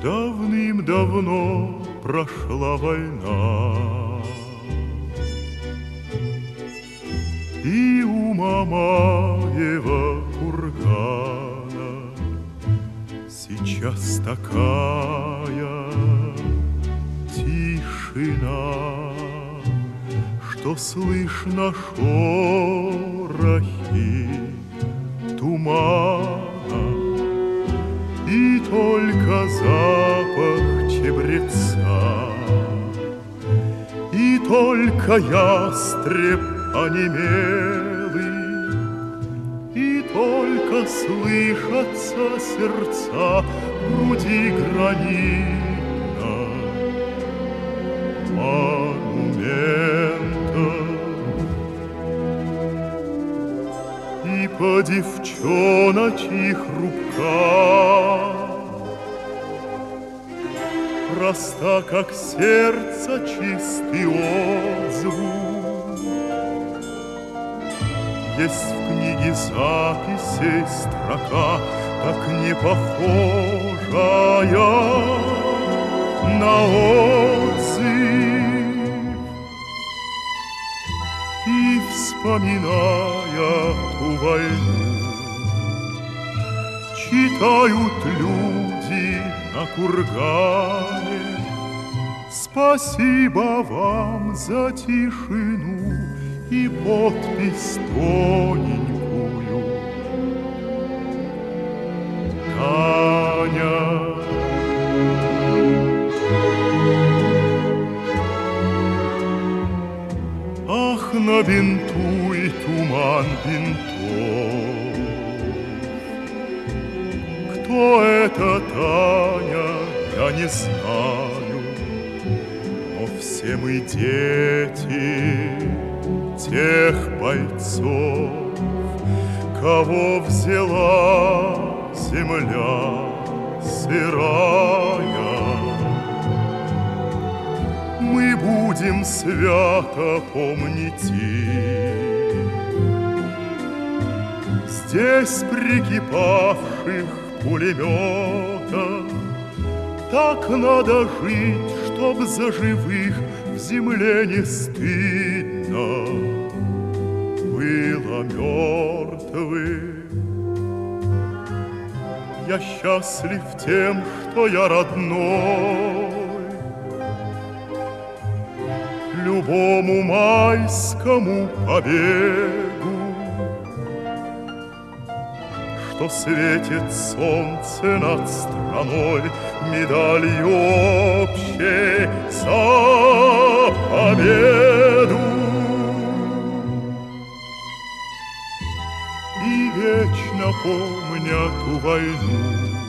Давным-давно прошла война, и у Мамаева кургана сейчас такая тишина, что слышно шорохи тумана, и только запах чебреца, и только ястреб онемелый, и только слышатся сердца в груди гранитно монумента. И по девчоночьих руках проста, как сердце, чистый отзвук. Есть в книге записей строка, так не похожая на отзыв. И, вспоминая ту войну, читают люди на кургане: спасибо вам за тишину и подпись тоненькую. Таня. Ах, набинтуй туман бинтов. Кто это, Таня, я не знаю, но все мы дети тех бойцов, кого взяла земля сырая. Мы будем свято помнить их, здесь прикипавших пулеметов. Так надо жить, чтоб за живых в земле не стыдно было мертвых. Я счастлив тем, что я родной любому майскому побегу, что светит солнце над страной медалью общей за победу. И вечно помня ту войну,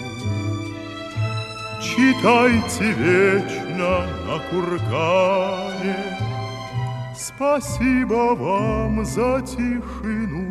читайте вечно на кургане: спасибо вам за тишину